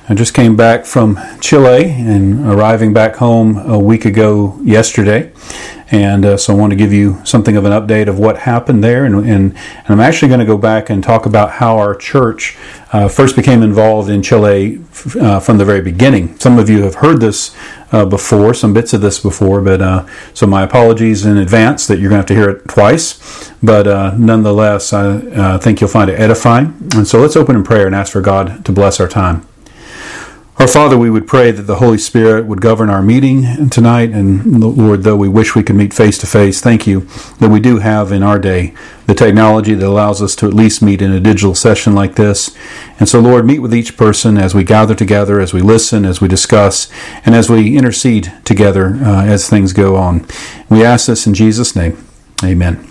I just came back from Chile and arriving back home a week ago yesterday. And so I want to give you something of an update of what happened there. And I'm actually going to go back and talk about how our church first became involved in Chile from the very beginning. Some of you have heard this before, some bits of this before, but so my apologies in advance that you're going to have to hear it twice. But nonetheless, I think you'll find it edifying. And so let's open in prayer and ask for God to bless our time. Our Father, we would pray that the Holy Spirit would govern our meeting tonight. And Lord, though we wish we could meet face to face, thank you that we do have in our day the technology that allows us to at least meet in a digital session like this. And so, Lord, meet with each person as we gather together, as we listen, as we discuss, and as we intercede together as things go on. We ask this in Jesus' name. Amen.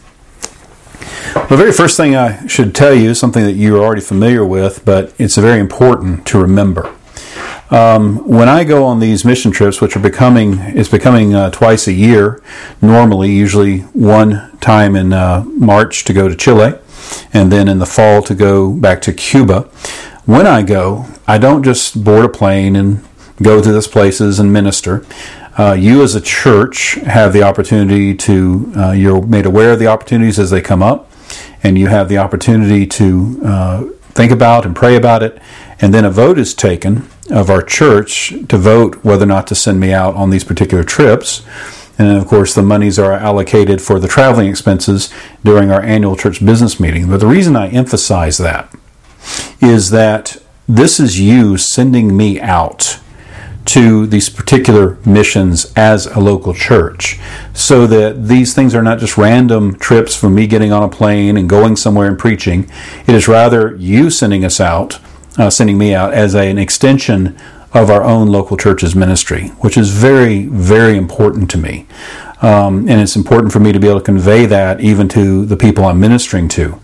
The very first thing I should tell you, something that you're already familiar with, but it's very important to remember. When I go on these mission trips, which are becoming twice a year, normally, usually one time in March to go to Chile, and then in the fall to go back to Cuba. When I go, I don't just board a plane and go to these places and minister. You as a church have the opportunity to, you're made aware of the opportunities as they come up, and you have the opportunity to think about and pray about it, and then a vote is taken of our church to vote whether or not to send me out on these particular trips. And then, of course, the monies are allocated for the traveling expenses during our annual church business meeting. But the reason I emphasize that is that this is you sending me out to these particular missions as a local church, so that these things are not just random trips for me getting on a plane and going somewhere and preaching. It is rather you sending us out, sending me out as an extension of our own local church's ministry, which is very, very important to me. And it's important for me to be able to convey that even to the people I'm ministering to.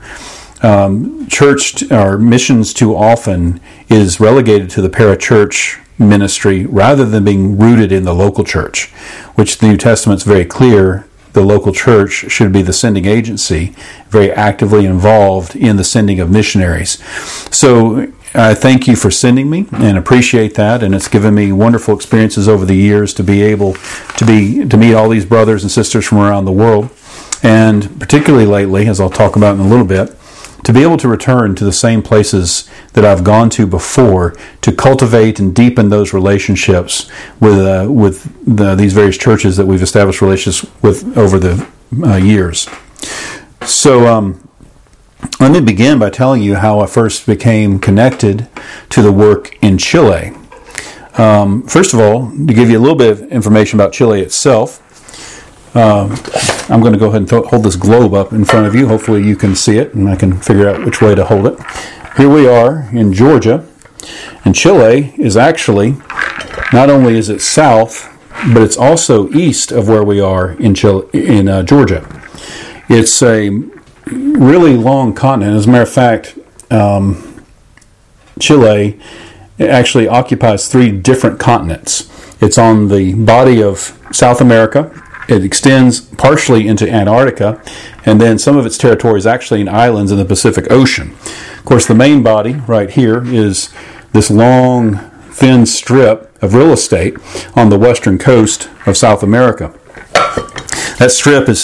Church or missions too often is relegated to the parachurch ministry rather than being rooted in the local church, which the New Testament's very clear. The local church should be the sending agency, very actively involved in the sending of missionaries. So I thank you for sending me and appreciate that, and it's given me wonderful experiences over the years to be able to meet all these brothers and sisters from around the world, and particularly lately, as I'll talk about in a little bit, to be able to return to the same places that I've gone to before to cultivate and deepen those relationships with these various churches that we've established relationships with over the years. So let me begin by telling you how I first became connected to the work in Chile. First of all, to give you a little bit of information about Chile itself, I'm going to go ahead and hold this globe up in front of you. Hopefully you can see it, and I can figure out which way to hold it. Here we are in Georgia, and Chile is actually, not only is it south, but it's also east of where we are in Georgia. It's a really long continent. As a matter of fact, Chile actually occupies 3 different continents. It's on the body of South America. It extends partially into Antarctica, and then some of its territory is actually in islands in the Pacific Ocean. Of course, the main body right here is this long, thin strip of real estate on the western coast of South America. That strip is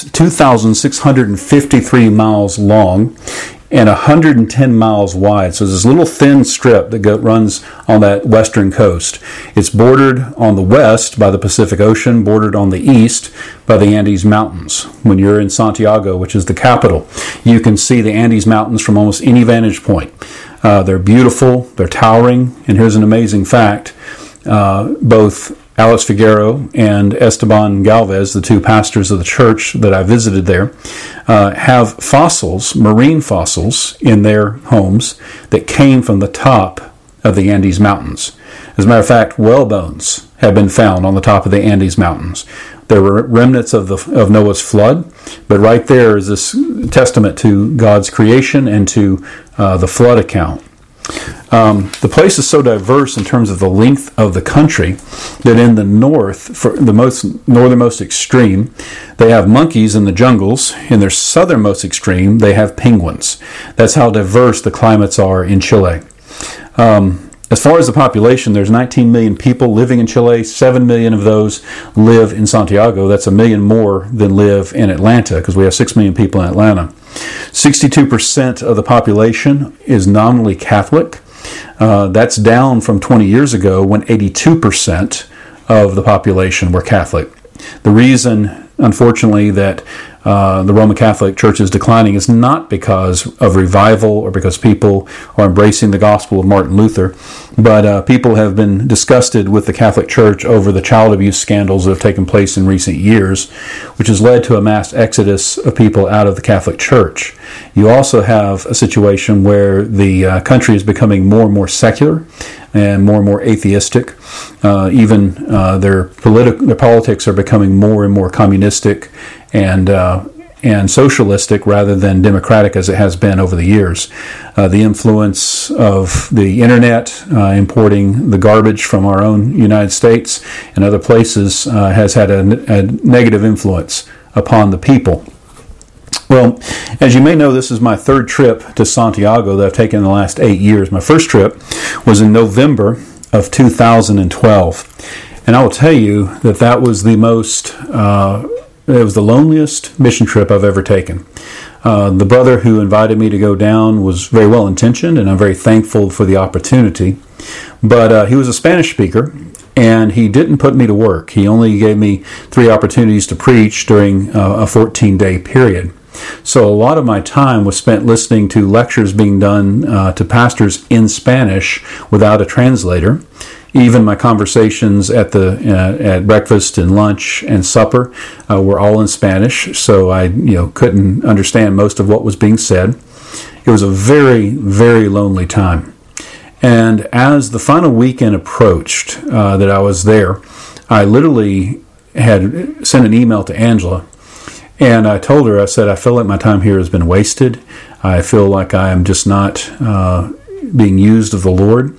2,653 miles long and 110 miles wide. So there's this little thin strip that runs on that western coast. It's bordered on the west by the Pacific Ocean, bordered on the east by the Andes Mountains. When you're in Santiago, which is the capital, you can see the Andes Mountains from almost any vantage point. They're beautiful, they're towering, and here's an amazing fact. Both Alex Figueroa and Esteban Galvez, the 2 pastors of the church that I visited there, have fossils, marine fossils, in their homes that came from the top of the Andes Mountains. As a matter of fact, whale bones have been found on the top of the Andes Mountains. There were remnants of Noah's flood, but right there is this testament to God's creation and to the flood account. The place is so diverse in terms of the length of the country that in the north, for the northernmost extreme, they have monkeys in the jungles. In their southernmost extreme, they have penguins. That's how diverse the climates are in Chile. As far as the population, there's 19 million people living in Chile. 7 million of those live in Santiago. That's 1 million more than live in Atlanta, because we have 6 million people in Atlanta. 62% of the population is nominally Catholic. That's down from 20 years ago when 82% of the population were Catholic. The reason, unfortunately, that the Roman Catholic Church is declining is not because of revival or because people are embracing the gospel of Martin Luther, but people have been disgusted with the Catholic Church over the child abuse scandals that have taken place in recent years, which has led to a mass exodus of people out of the Catholic Church. You also have a situation where the country is becoming more and more secular and more atheistic. Even their politics are becoming more and more communistic and socialistic rather than democratic as it has been over the years. The influence of the internet, importing the garbage from our own United States and other places, has had a negative influence upon the people. Well, as you may know, this is my third trip to Santiago that I've taken in the last 8 years. My first trip was in November of 2012. And I will tell you that was the it was the loneliest mission trip I've ever taken. The brother who invited me to go down was very well intentioned, and I'm very thankful for the opportunity. But he was a Spanish speaker, and he didn't put me to work. He only gave me 3 opportunities to preach during a 14-day period. So a lot of my time was spent listening to lectures being done to pastors in Spanish without a translator. Even my conversations at breakfast and lunch and supper were all in Spanish, so I couldn't understand most of what was being said. It was a very, very lonely time. And as the final weekend approached that I was there, I literally had sent an email to Angela, and I told her, I said, I feel like my time here has been wasted. I feel like I am just not being used of the Lord.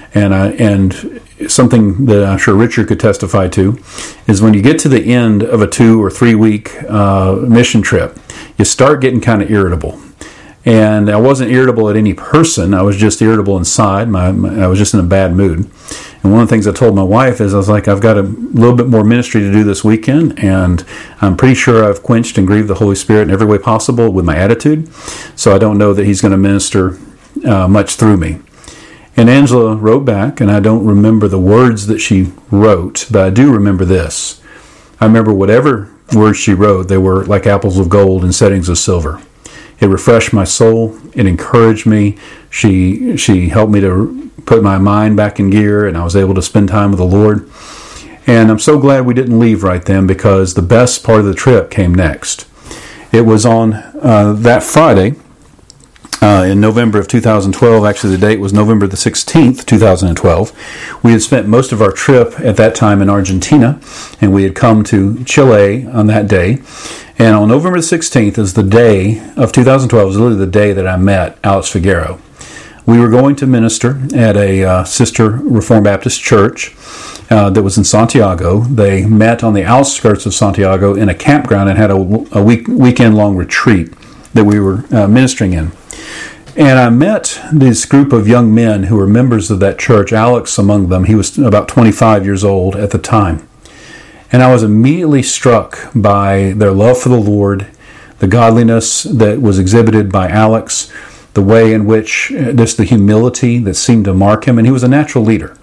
And something that I'm sure Richard could testify to is when you get to the end of a 2 or 3 week mission trip, you start getting kind of irritable. And I wasn't irritable at any person. I was just irritable inside. I was just in a bad mood. And one of the things I told my wife is I was like, I've got a little bit more ministry to do this weekend, and I'm pretty sure I've quenched and grieved the Holy Spirit in every way possible with my attitude. So I don't know that He's going to minister much through me. And Angela wrote back, and I don't remember the words that she wrote, but I do remember this. I remember whatever words she wrote, they were like apples of gold in settings of silver. It refreshed my soul. It encouraged me. She helped me to put my mind back in gear, and I was able to spend time with the Lord. And I'm so glad we didn't leave right then, because the best part of the trip came next. It was on that Friday in November of 2012. Actually, the date was November the 16th, 2012. We had spent most of our trip at that time in Argentina, and we had come to Chile on that day. And on November the 16th is the day of 2012, is literally the day that I met Alex Figueroa. We were going to minister at a sister Reformed Baptist church that was in Santiago. They met on the outskirts of Santiago in a campground and had a weekend-long retreat that we were ministering in. And I met this group of young men who were members of that church, Alex among them. He was about 25 years old at the time. And I was immediately struck by their love for the Lord, the godliness that was exhibited by Alex, the way in which, just the humility that seemed to mark him. And he was a natural leader.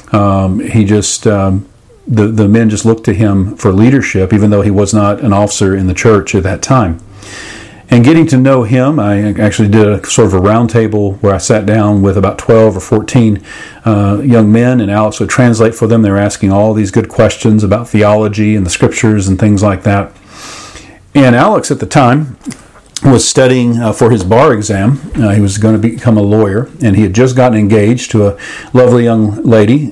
The men just looked to him for leadership, even though he was not an officer in the church at that time. And getting to know him, I actually did a sort of a round table where I sat down with about 12 or 14 young men, and Alex would translate for them. They were asking all these good questions about theology and the scriptures and things like that. And Alex at the time was studying for his bar exam. He was going to become a lawyer, and he had just gotten engaged to a lovely young lady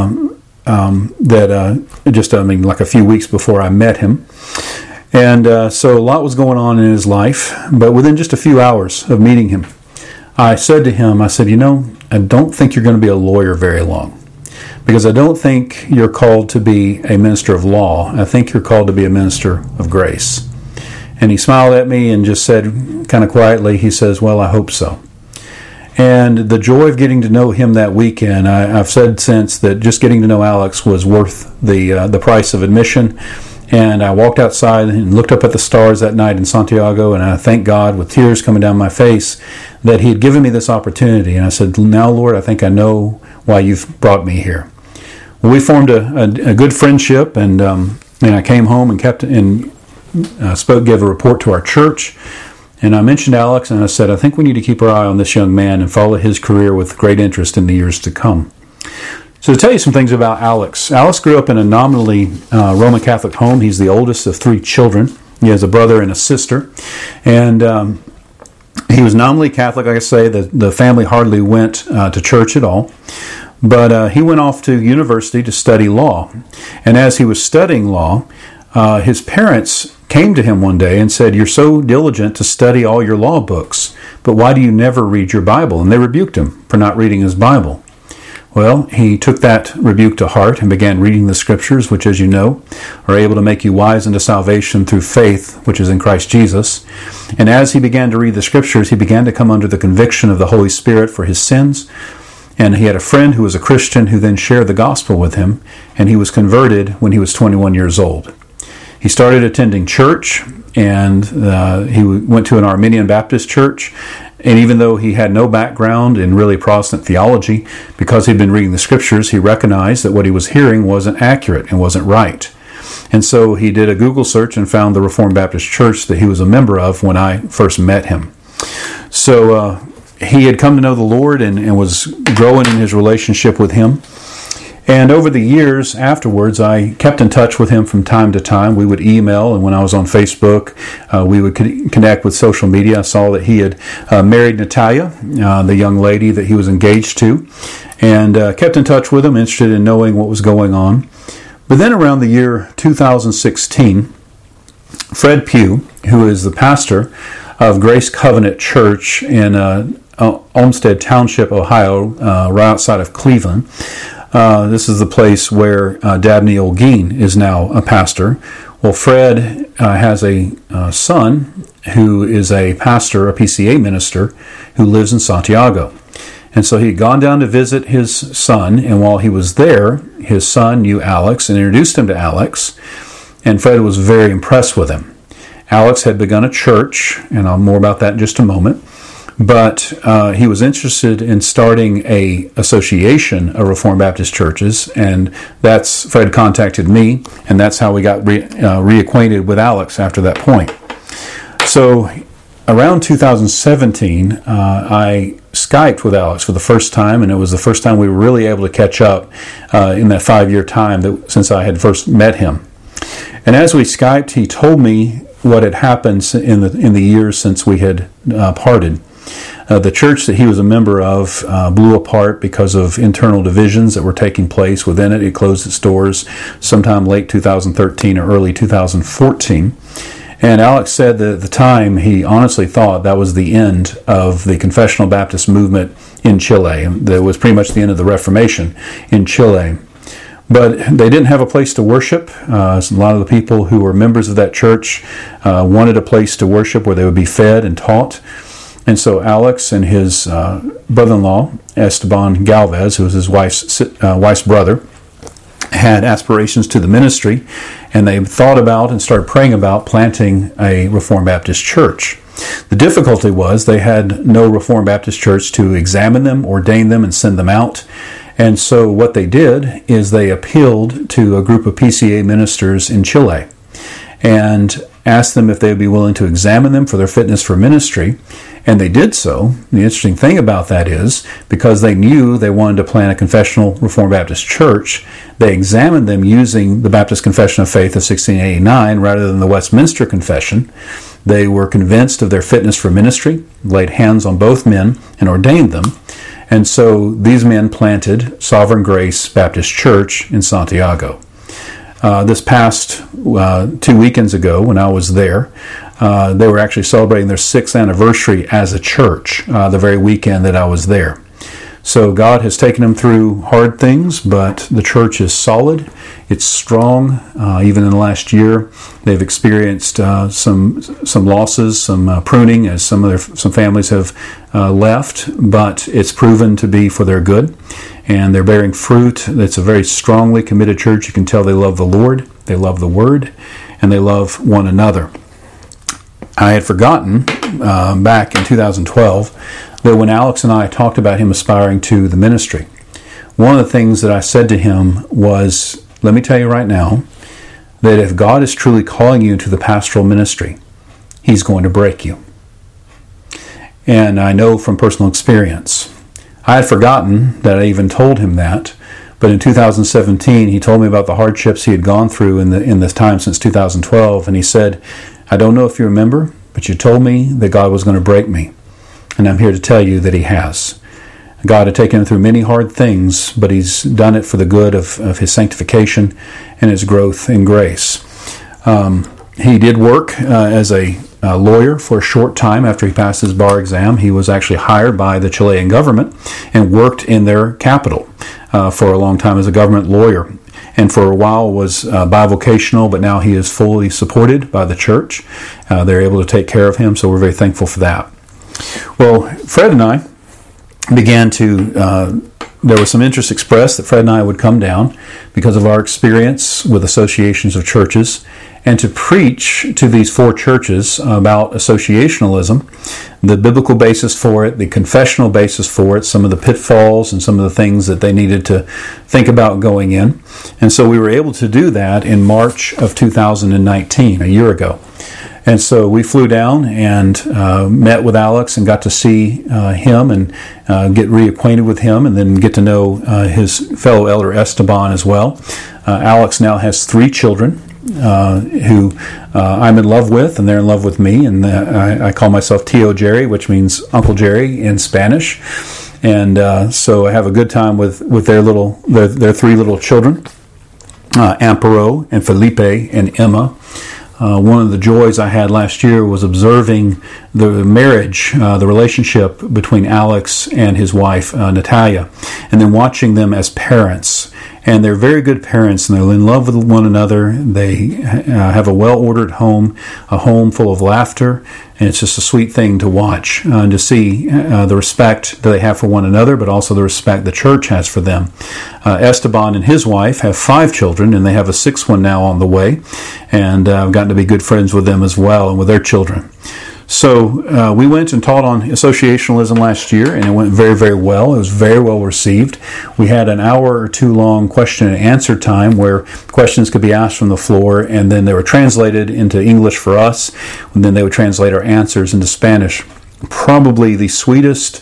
like a few weeks before I met him. And so a lot was going on in his life, but within just a few hours of meeting him, I said to him, I don't think you're going to be a lawyer very long, because I don't think you're called to be a minister of law. I think you're called to be a minister of grace. And he smiled at me and just said kind of quietly, he says, well, I hope so. And the joy of getting to know him that weekend, I've said since that just getting to know Alex was worth the price of admission. And I walked outside and looked up at the stars that night in Santiago, and I thanked God with tears coming down my face that he had given me this opportunity. And I said, now, Lord, I think I know why you've brought me here. Well, we formed a good friendship, and I came home and gave a report to our church. And I mentioned Alex, and I said, I think we need to keep our eye on this young man and follow his career with great interest in the years to come. So to tell you some things about Alex grew up in a nominally Roman Catholic home. He's the oldest of 3 children. He has a brother and a sister. And he was nominally Catholic. Like I say, the family hardly went to church at all. But he went off to university to study law. And as he was studying law, his parents came to him one day and said, "You're so diligent to study all your law books, but why do you never read your Bible?" And they rebuked him for not reading his Bible. Well, he took that rebuke to heart and began reading the Scriptures, which, as you know, are able to make you wise unto salvation through faith, which is in Christ Jesus. And as he began to read the Scriptures, he began to come under the conviction of the Holy Spirit for his sins. And he had a friend who was a Christian who then shared the gospel with him, and he was converted when he was 21 years old. He started attending church, and he went to an Armenian Baptist church. And even though he had no background in really Protestant theology, because he'd been reading the Scriptures, he recognized that what he was hearing wasn't accurate and wasn't right. And so he did a Google search and found the Reformed Baptist Church that he was a member of when I first met him. So he had come to know the Lord and was growing in his relationship with him. And over the years afterwards, I kept in touch with him from time to time. We would email, and when I was on Facebook, we would connect with social media. I saw that he had married Natalia, the young lady that he was engaged to, and kept in touch with him, interested in knowing what was going on. But then around the year 2016, Fred Pugh, who is the pastor of Grace Covenant Church in Olmsted Township, Ohio, right outside of Cleveland. This is the place where Dabney Olguin is now a pastor. Well, Fred has a son who is a pastor, a PCA minister, who lives in Santiago. And so he had gone down to visit his son, and while he was there, his son knew Alex and introduced him to Alex, and Fred was very impressed with him. Alex had begun a church, and I'll more about that in just a moment. But he was interested in starting a association of Reformed Baptist churches, and Fred contacted me, and that's how we got reacquainted with Alex after that point. So around 2017, I Skyped with Alex for the first time, and it was the first time we were really able to catch up in that 5-year time since I had first met him. And as we Skyped, he told me what had happened in the years since we had parted. The church that he was a member of blew apart because of internal divisions that were taking place within it. It closed its doors sometime late 2013 or early 2014. And Alex said that at the time he honestly thought that was the end of the Confessional Baptist movement in Chile. That was pretty much the end of the Reformation in Chile. But they didn't have a place to worship. A lot of the people who were members of that church wanted a place to worship where they would be fed and taught. And so Alex and his brother-in-law, Esteban Galvez, who was his wife's brother, had aspirations to the ministry, and they thought about and started praying about planting a Reformed Baptist church. The difficulty was they had no Reformed Baptist church to examine them, ordain them, and send them out. And so what they did is they appealed to a group of PCA ministers in Chile and asked them if they would be willing to examine them for their fitness for ministry. And they did so. The interesting thing about that is, because they knew they wanted to plant a confessional Reformed Baptist church, they examined them using the Baptist Confession of Faith of 1689 rather than the Westminster Confession. They were convinced of their fitness for ministry, laid hands on both men, and ordained them. And so these men planted Sovereign Grace Baptist Church in Santiago. This past 2 weekends ago, when I was there, they were actually celebrating their 6th anniversary as a church the very weekend that I was there. So God has taken them through hard things, but the church is solid. It's strong. Even in the last year, they've experienced some losses, some pruning, as some families have left. But it's proven to be for their good, and they're bearing fruit. It's a very strongly committed church. You can tell they love the Lord, they love the Word, and they love one another. I had forgotten back in 2012 that when Alex and I talked about him aspiring to the ministry, one of the things that I said to him was, let me tell you right now, that if God is truly calling you to the pastoral ministry, He's going to break you. And I know from personal experience. I had forgotten that I even told him that, but in 2017 he told me about the hardships he had gone through in this time since 2012, and he said, I don't know if you remember, but you told me that God was going to break me. And I'm here to tell you that He has. God had taken him through many hard things, but He's done it for the good of His sanctification and His growth in grace. He did work as a lawyer for a short time after he passed his bar exam. He was actually hired by the Chilean government and worked in their capital for a long time as a government lawyer. And for a while was bivocational, but now he is fully supported by the church. They're able to take care of him, so we're very thankful for that. Well, Fred and I began to, there was some interest expressed that Fred and I would come down because of our experience with associations of churches and to preach to these 4 churches about associationalism, the biblical basis for it, the confessional basis for it, some of the pitfalls and some of the things that they needed to think about going in. And so we were able to do that in March of 2019, a year ago. And so we flew down and met with Alex and got to see him and get reacquainted with him and then get to know his fellow elder Esteban as well. Alex now has 3 children who I'm in love with, and they're in love with me. And I call myself Tio Jerry, which means Uncle Jerry in Spanish. And so I have a good time with their 3 little children, Amparo and Felipe and Emma. One of the joys I had last year was observing the marriage, the relationship between Alex and his wife, Natalia, and then watching them as parents. And they're very good parents, and they're in love with one another. They have a well-ordered home, a home full of laughter, and it's just a sweet thing to watch and to see the respect that they have for one another, but also the respect the church has for them. Esteban and his wife have 5 children, and they have a 6th one now on the way, and I've gotten to be good friends with them as well and with their children. So we went and taught on associationalism last year, and it went very, very well. It was very well received. We had an hour or 2 long question and answer time where questions could be asked from the floor, and then they were translated into English for us, and then they would translate our answers into Spanish. Probably the sweetest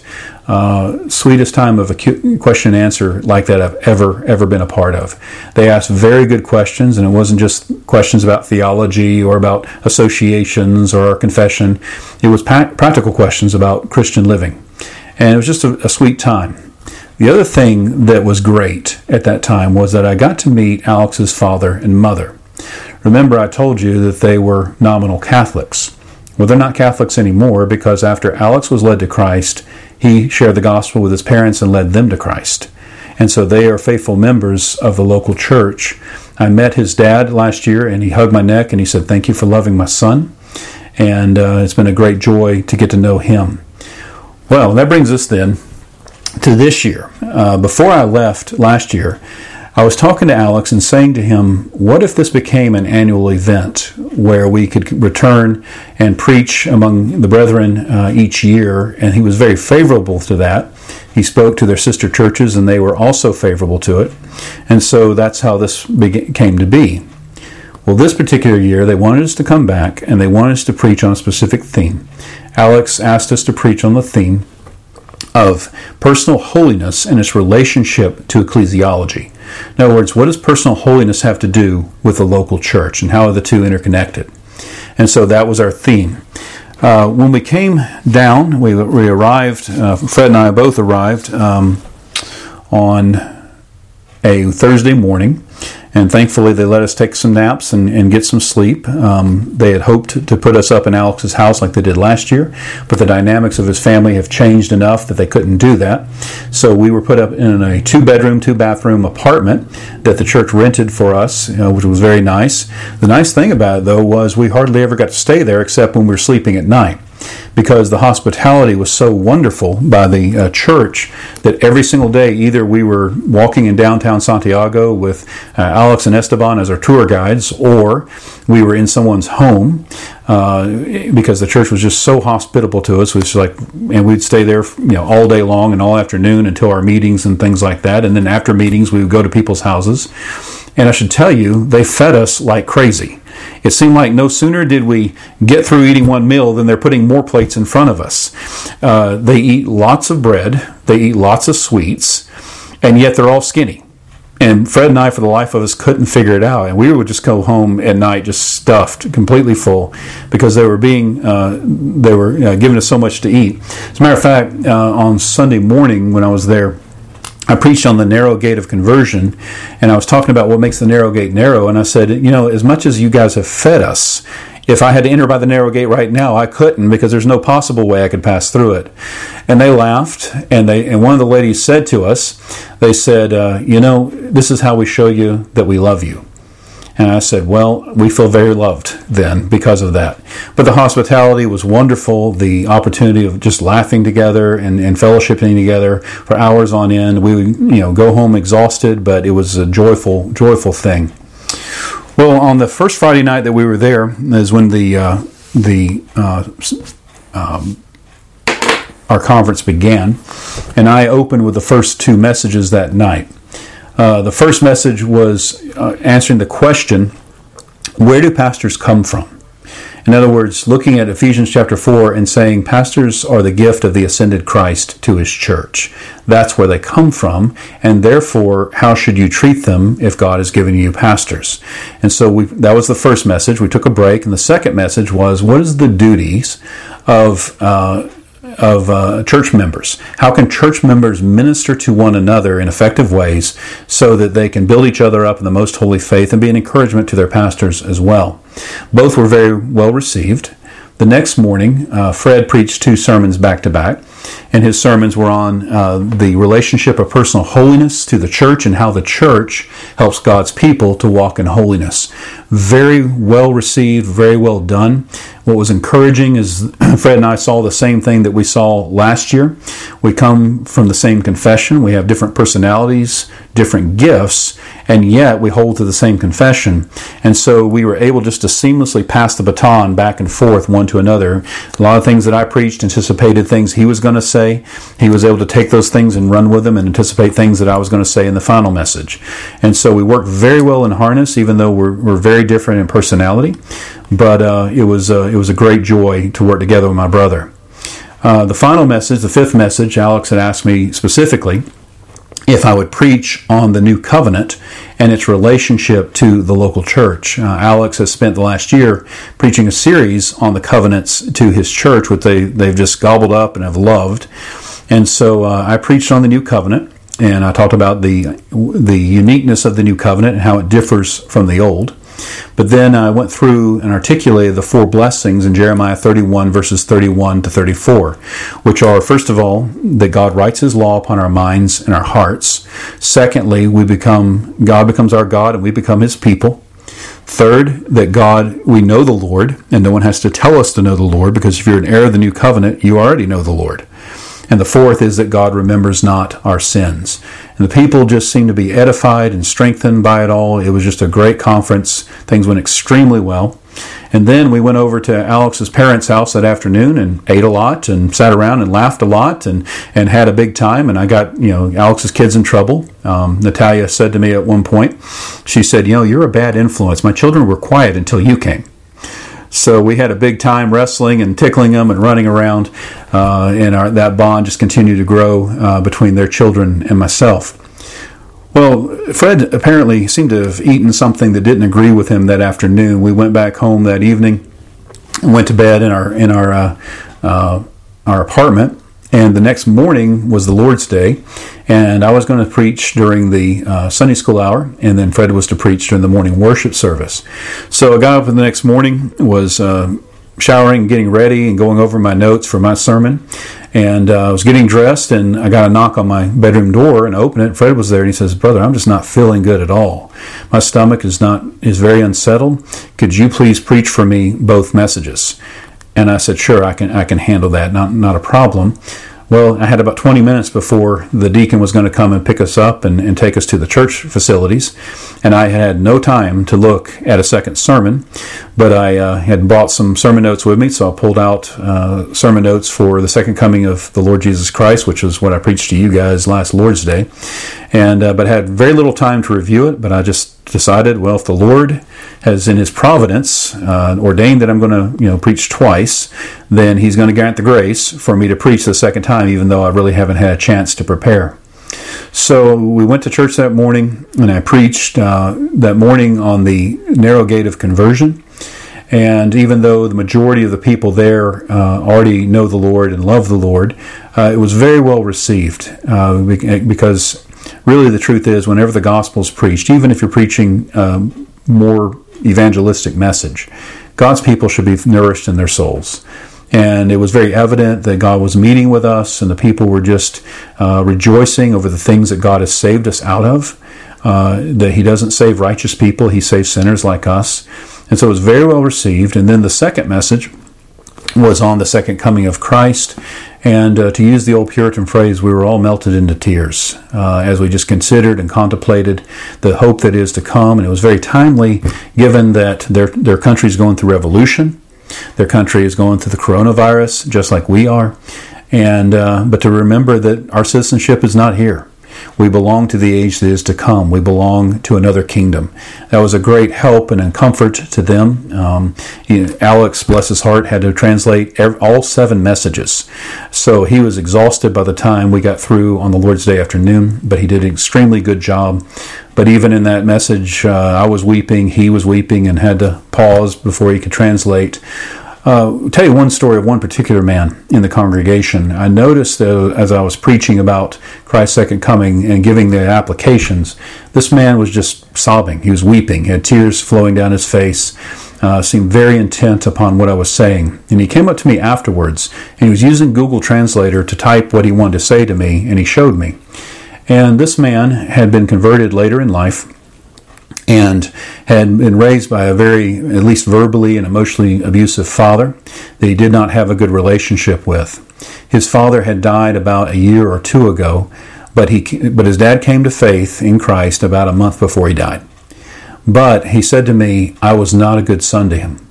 time of a question and answer like that I've ever been a part of. They asked very good questions, and it wasn't just questions about theology or about associations or our confession. It was practical questions about Christian living, and it was just a sweet time. The other thing that was great at that time was that I got to meet Alex's father and mother. Remember, I told you that they were nominal Catholics. Well, they're not Catholics anymore because after Alex was led to Christ, he shared the gospel with his parents and led them to Christ. And so they are faithful members of the local church. I met his dad last year, and he hugged my neck, and he said, "Thank you for loving my son." And it's been a great joy to get to know him. Well, that brings us then to this year. Before I left last year, I was talking to Alex and saying to him, what if this became an annual event where we could return and preach among the brethren each year? And he was very favorable to that. He spoke to their sister churches, and they were also favorable to it. And so that's how this came to be. Well, this particular year, they wanted us to come back, and they wanted us to preach on a specific theme. Alex asked us to preach on the theme of personal holiness and its relationship to ecclesiology. In other words, what does personal holiness have to do with the local church, and how are the two interconnected? And so that was our theme. When we came down, we arrived, Fred and I both arrived on a Thursday morning, and thankfully they let us take some naps and get some sleep. They had hoped to put us up in Alex's house like they did last year, but the dynamics of his family have changed enough that they couldn't do that. So we were put up in a 2-bedroom, 2-bathroom apartment that the church rented for us, which was very nice. The nice thing about it, though, was we hardly ever got to stay there except when we were sleeping at night, because the hospitality was so wonderful by the church that every single day either we were walking in downtown Santiago with Alex and Esteban as our tour guides, or we were in someone's home, because the church was just so hospitable to us. And we'd stay there, all day long and all afternoon until our meetings and things like that. And then after meetings, we would go to people's houses. And I should tell you, they fed us like crazy. It seemed like no sooner did we get through eating one meal than they're putting more plates in front of us. They eat lots of bread, they eat lots of sweets, and yet they're all skinny. And Fred and I, for the life of us, couldn't figure it out. And we would just go home at night just stuffed, completely full, because they were giving us so much to eat. As a matter of fact, on Sunday morning when I was there, I preached on the narrow gate of conversion, and I was talking about what makes the narrow gate narrow, and I said, as much as you guys have fed us, if I had to enter by the narrow gate right now, I couldn't, because there's no possible way I could pass through it. And they laughed, and one of the ladies said to us, they said, this is how we show you that we love you. And I said, well, we feel very loved then because of that. But the hospitality was wonderful. The opportunity of just laughing together and fellowshipping together for hours on end. We would, go home exhausted, but it was a joyful thing. Well, on the first Friday night that we were there is when our conference began, and I opened with the first 2 messages that night. The first message was answering the question, where do pastors come from? In other words, looking at Ephesians chapter 4 and saying pastors are the gift of the ascended Christ to his church. That's where they come from, and therefore, how should you treat them if God has given you pastors? And so that was the first message. We took a break, and the second message was, what is the duties of church members? How can church members minister to one another in effective ways so that they can build each other up in the most holy faith and be an encouragement to their pastors as well? Both were very well received. The next morning, Fred preached 2 sermons back to back, and his sermons were on the relationship of personal holiness to the church and how the church helps God's people to walk in holiness. Very well received, very well done. What was encouraging is Fred and I saw the same thing that we saw last year. We come from the same confession. We have different personalities, different gifts, and yet we hold to the same confession. And so we were able just to seamlessly pass the baton back and forth one to another. A lot of things that I preached, anticipated things he was going to say. He was able to take those things and run with them and anticipate things that I was going to say in the final message. And so we worked very well in harness, even though we're very different in personality. But it was a great joy to work together with my brother. The final message, the 5th message, Alex had asked me specifically if I would preach on the new covenant and its relationship to the local church. Alex has spent the last year preaching a series on the covenants to his church, which they've just gobbled up and have loved. And so I preached on the new covenant, and I talked about the uniqueness of the new covenant and how it differs from the old. But then I went through and articulated the 4 blessings in Jeremiah 31, verses 31 to 34, which are, first of all, that God writes his law upon our minds and our hearts. Secondly, God becomes our God and we become his people. Third, that we know the Lord, and no one has to tell us to know the Lord, because if you're an heir of the new covenant, you already know the Lord. And the fourth is that God remembers not our sins. And the people just seemed to be edified and strengthened by it all. It was just a great conference. Things went extremely well. And then we went over to Alex's parents' house that afternoon and ate a lot and sat around and laughed a lot and had a big time. And I got, Alex's kids in trouble. Natalia said to me at one point, she said, you're a bad influence. My children were quiet until you came. So we had a big time wrestling and tickling them and running around, and that bond just continued to grow between their children and myself. Well, Fred apparently seemed to have eaten something that didn't agree with him that afternoon. We went back home that evening and went to bed in our apartment. And the next morning was the Lord's Day, and I was going to preach during the Sunday school hour, and then Fred was to preach during the morning worship service. So I got up the next morning, was showering, getting ready, and going over my notes for my sermon. And I was getting dressed, and I got a knock on my bedroom door, and I opened it. Fred was there, and he says, "Brother, I'm just not feeling good at all. My stomach is very unsettled. Could you please preach for me both messages?" And I said, "Sure, I can handle that. Not a problem." Well, I had about 20 minutes before the deacon was going to come and pick us up and take us to the church facilities. And I had no time to look at a second sermon, but I had brought some sermon notes with me, so I pulled out sermon notes for the second coming of the Lord Jesus Christ, which is what I preached to you guys last Lord's Day. And but had very little time to review it, but I just decided, well, if the Lord has in his providence ordained that I'm going to preach twice, then he's going to grant the grace for me to preach the second time, even though I really haven't had a chance to prepare. So we went to church that morning, and I preached that morning on the narrow gate of conversion. And even though the majority of the people there already know the Lord and love the Lord, it was very well received because really the truth is, whenever the gospel is preached, even if you're preaching more evangelistic message, God's people should be nourished in their souls. And it was very evident that God was meeting with us, and the people were just rejoicing over the things that God has saved us out of, that he doesn't save righteous people, he saves sinners like us. And so it was very well received. And then the second message was on the second coming of Christ. And to use the old Puritan phrase, we were all melted into tears as we just considered and contemplated the hope that is to come. And it was very timely, given that their country is going through revolution. Their country is going through the coronavirus, just like we are. And but to remember that our citizenship is not here. We belong to the age that is to come. We belong to another kingdom. That was a great help and a comfort to them. Alex, bless his heart, had to translate all 7 messages. So he was exhausted by the time we got through on the Lord's Day afternoon, but he did an extremely good job. But even in that message, I was weeping, he was weeping, and had to pause before he could translate. I'll tell you one story of one particular man in the congregation. I noticed as I was preaching about Christ's second coming and giving the applications, this man was just sobbing. He was weeping. He had tears flowing down his face, seemed very intent upon what I was saying. And he came up to me afterwards, and he was using Google Translator to type what he wanted to say to me, and he showed me. And this man had been converted later in life, and had been raised by a very, at least verbally and emotionally abusive father that he did not have a good relationship with. His father had died about a year or 2 ago, but his dad came to faith in Christ about a month before he died. But he said to me, I was not a good son to him.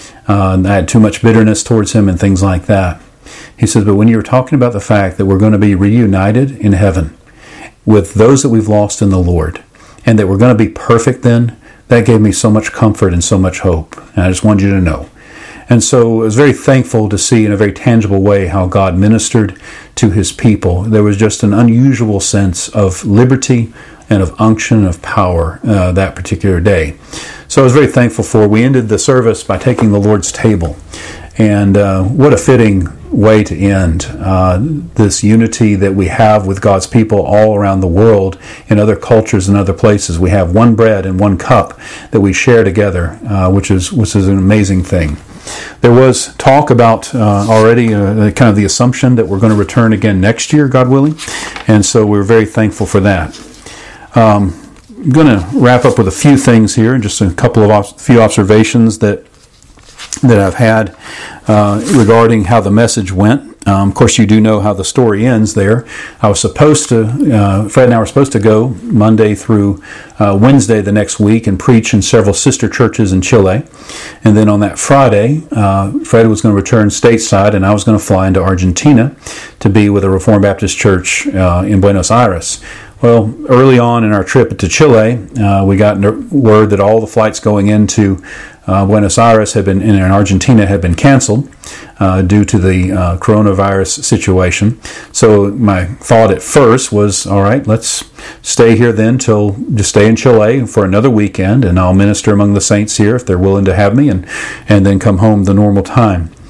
I had too much bitterness towards him and things like that. He says, but when you were talking about the fact that we're going to be reunited in heaven with those that we've lost in the Lord, and that we're going to be perfect then, that gave me so much comfort and so much hope. And I just wanted you to know. And so I was very thankful to see in a very tangible way how God ministered to his people. There was just an unusual sense of liberty and of unction, of power that particular day. So I was very thankful for. We ended the service by taking the Lord's table. And what a fitting way to end this unity that we have with God's people all around the world in other cultures and other places. We have one bread and one cup that we share together, which is an amazing thing. There was talk about already kind of the assumption that we're going to return again next year, God willing, and so we're very thankful for that. I'm going to wrap up with a few things here, just a couple of few observations that I've had regarding how the message went. Of course, you do know how the story ends there. I was supposed to, Fred and I were supposed to go Monday through Wednesday the next week and preach in several sister churches in Chile. And then on that Friday, Fred was going to return stateside, and I was going to fly into Argentina to be with a Reformed Baptist church in Buenos Aires. Well, early on in our trip to Chile, we got word that all the flights going into Buenos Aires in Argentina had been canceled due to the coronavirus situation. So my thought at first was, all right, let's stay here then just stay in Chile for another weekend, and I'll minister among the saints here if they're willing to have me, and then come home the normal time.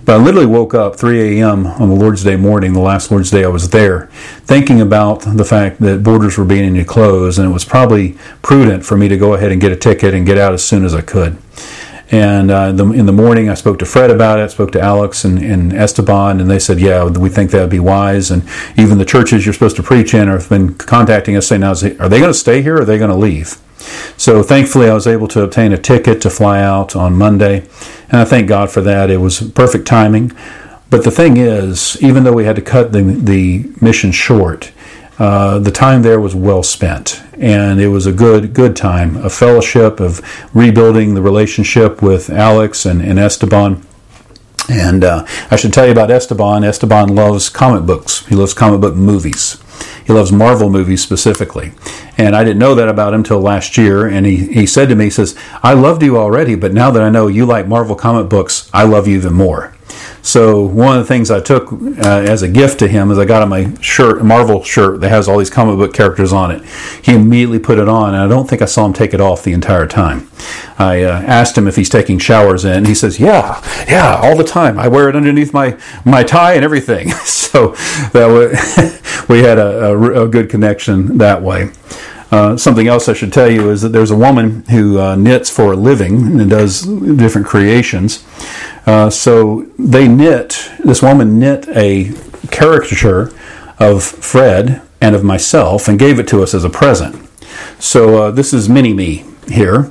But I literally woke up 3 a.m. on the Lord's Day morning, the last Lord's Day I was there, thinking about the fact that borders were beginning to close, and it was probably prudent for me to go ahead and get a ticket and get out as soon as I could. And in the morning, I spoke to Fred about it, I spoke to Alex and Esteban, and they said, yeah, we think that would be wise. And even the churches you're supposed to preach in have been contacting us saying, now, are they going to stay here or are they going to leave? So thankfully, I was able to obtain a ticket to fly out on Monday, and I thank God for that. It was perfect timing. But the thing is, even though we had to cut the mission short, the time there was well spent, and it was a good time, a fellowship of rebuilding the relationship with Alex and Esteban. And I should tell you about Esteban. Esteban loves comic books. He loves comic book movies. He loves Marvel movies specifically. And I didn't know that about him till last year. And he said to me, he says, I loved you already, but now that I know you like Marvel comic books, I love you even more. So one of the things I took as a gift to him is I got him a shirt, a Marvel shirt that has all these comic book characters on it. He immediately put it on, and I don't think I saw him take it off the entire time. I asked him if he's taking showers in, and he says, yeah, all the time. I wear it underneath my tie and everything. So that we had a good connection that way. Something else I should tell you is that there's a woman who knits for a living and does different creations. So this woman knit a caricature of Fred and of myself and gave it to us as a present. So this is mini-me here.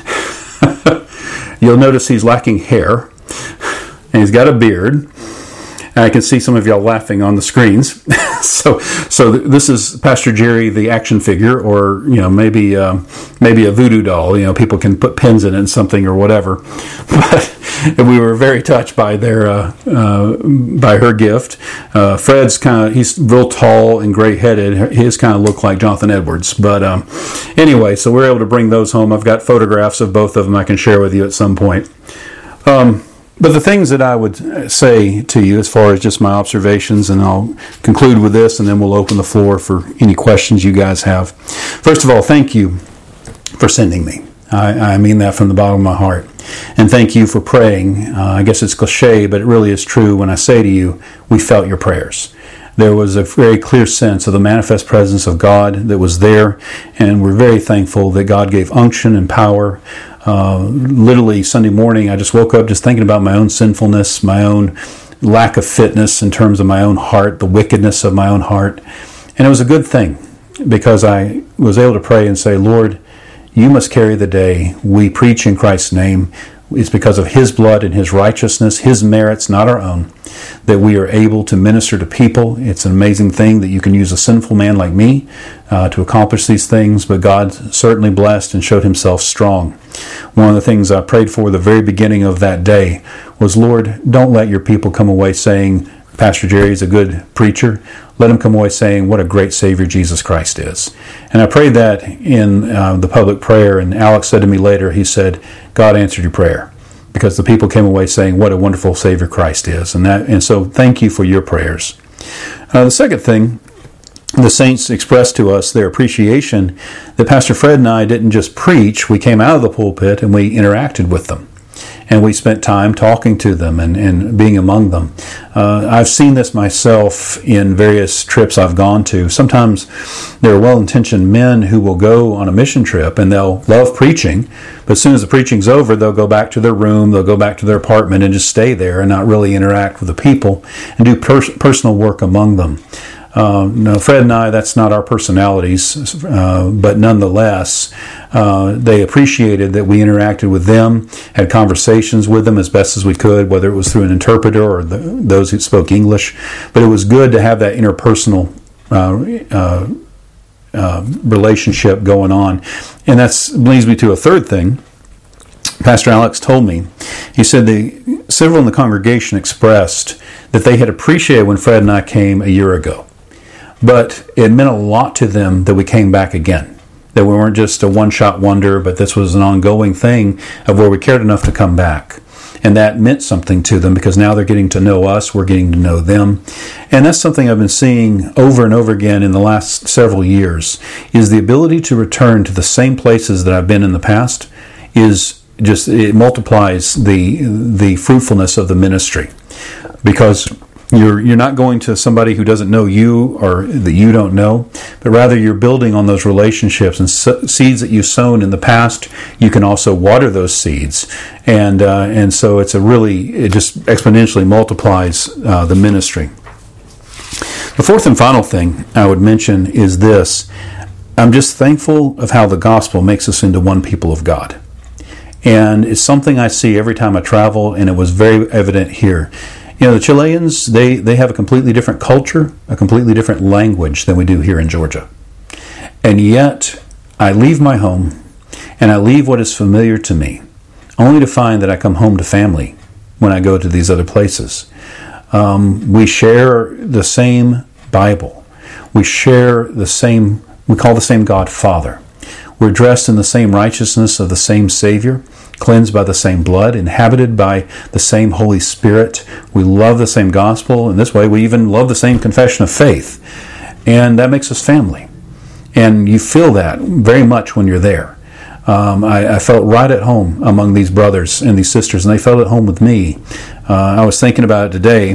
You'll notice he's lacking hair, and he's got a beard. And I can see some of y'all laughing on the screens. So this is Pastor Jerry, the action figure, or maybe a voodoo doll. People can put pins in it and something or whatever. But we were very touched by by her gift. Fred's he's real tall and gray-headed. His kind of look like Jonathan Edwards. But anyway, so we're able to bring those home. I've got photographs of both of them I can share with you at some point. But the things that I would say to you as far as just my observations, and I'll conclude with this, and then we'll open the floor for any questions you guys have. First of all, thank you for sending me. I mean that from the bottom of my heart. And thank you for praying. I guess it's cliche, but it really is true when I say to you, we felt your prayers. There was a very clear sense of the manifest presence of God that was there, and we're very thankful that God gave unction and power. Literally Sunday morning, I just woke up just thinking about my own sinfulness, my own lack of fitness in terms of my own heart, the wickedness of my own heart. And it was a good thing because I was able to pray and say, Lord, you must carry the day. We preach in Christ's name. It's because of His blood and His righteousness, His merits, not our own, that we are able to minister to people. It's an amazing thing that you can use a sinful man like me to accomplish these things, but God certainly blessed and showed Himself strong. One of the things I prayed for the very beginning of that day was, Lord, don't let your people come away saying, Pastor Jerry is a good preacher. Let him come away saying what a great Savior Jesus Christ is. And I prayed that in the public prayer, and Alex said to me later, he said, God answered your prayer because the people came away saying what a wonderful Savior Christ is. And so thank you for your prayers. The second thing, the saints expressed to us their appreciation that Pastor Fred and I didn't just preach, we came out of the pulpit and we interacted with them. And we spent time talking to them and being among them. I've seen this myself in various trips I've gone to. Sometimes there are well-intentioned men who will go on a mission trip and they'll love preaching, but as soon as the preaching's over, they'll go back to their room, they'll go back to their apartment and just stay there and not really interact with the people and do personal work among them. No, Fred and I, that's not our personalities, but nonetheless, they appreciated that we interacted with them, had conversations with them as best as we could, whether it was through an interpreter or those who spoke English. But it was good to have that interpersonal relationship going on. And that leads me to a third thing. Pastor Alex told me, he said several in the congregation expressed that they had appreciated when Fred and I came a year ago. But it meant a lot to them that we came back again. That we weren't just a one-shot wonder, but this was an ongoing thing of where we cared enough to come back. And that meant something to them because now they're getting to know us, we're getting to know them. And that's something I've been seeing over and over again in the last several years, is the ability to return to the same places that I've been in the past it multiplies the fruitfulness of the ministry. because you're not going to somebody who doesn't know you or that you don't know, but rather you're building on those relationships and seeds that you've sown in the past. You can also water those seeds, and so it just exponentially multiplies the ministry. The fourth and final thing I would mention is this: I'm just thankful of how the gospel makes us into one people of God. And it's something I see every time I travel, and it was very evident here. The Chileans, they have a completely different culture, a completely different language than we do here in Georgia. And yet, I leave my home, and I leave what is familiar to me, only to find that I come home to family when I go to these other places. We share the same Bible. We share we call the same God Father. We're dressed in the same righteousness of the same Savior, cleansed by the same blood, inhabited by the same Holy Spirit. We love the same gospel. In this way, we even love the same confession of faith. And that makes us family. And you feel that very much when you're there. I felt right at home among these brothers and these sisters, and they felt at home with me. I was thinking about it today.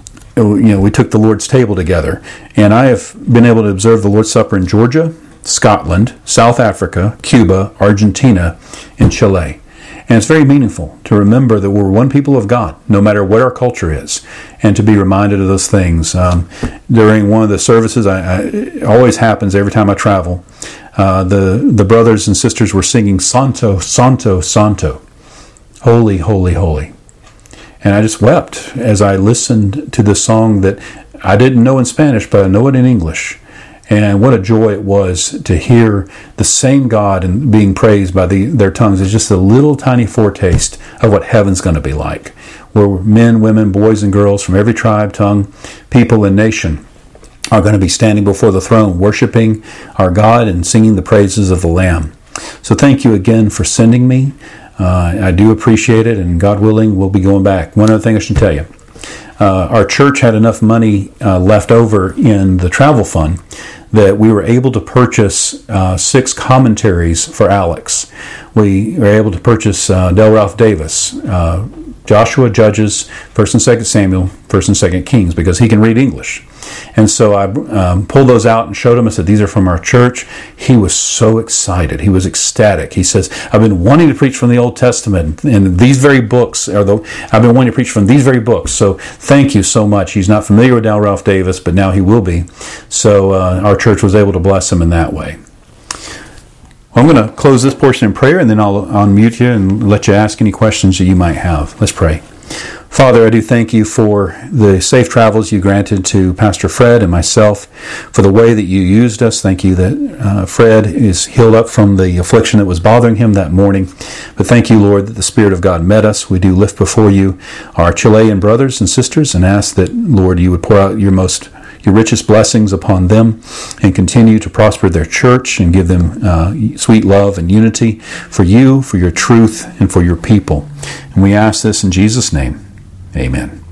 We took the Lord's table together, and I have been able to observe the Lord's Supper in Georgia, Scotland, South Africa, Cuba, Argentina, and Chile. And it's very meaningful to remember that we're one people of God, no matter what our culture is, and to be reminded of those things. During one of the services, it always happens every time I travel, the brothers and sisters were singing Santo, Santo, Santo, Holy, Holy, Holy. And I just wept as I listened to this song that I didn't know in Spanish, but I know it in English. And what a joy it was to hear the same God and being praised by their tongues. It's just a little tiny foretaste of what heaven's going to be like, where men, women, boys, and girls from every tribe, tongue, people, and nation are going to be standing before the throne, worshiping our God and singing the praises of the Lamb. So thank you again for sending me. I do appreciate it, and God willing, we'll be going back. One other thing I should tell you. Our church had enough money left over in the travel fund that we were able to purchase 6 commentaries for Alex. We were able to purchase Del Ralph Davis, Joshua, Judges, 1st and 2nd Samuel, 1st and 2nd Kings, because he can read English. And so I pulled those out and showed him. I said, these are from our church. He was so excited. He was ecstatic. He says, I've been wanting to preach from the Old Testament, and these very books, I've been wanting to preach from these very books. So thank you so much. He's not familiar with Del Ralph Davis, but now he will be. So our church was able to bless him in that way. Well, I'm going to close this portion in prayer, and then I'll unmute you and let you ask any questions that you might have. Let's pray. Father, I do thank you for the safe travels you granted to Pastor Fred and myself, for the way that you used us. Thank you that Fred is healed up from the affliction that was bothering him that morning. But thank you, Lord, that the Spirit of God met us. We do lift before you our Chilean brothers and sisters and ask that, Lord, you would pour out your richest blessings upon them and continue to prosper their church and give them sweet love and unity for you, for your truth, and for your people. And we ask this in Jesus' name. Amen.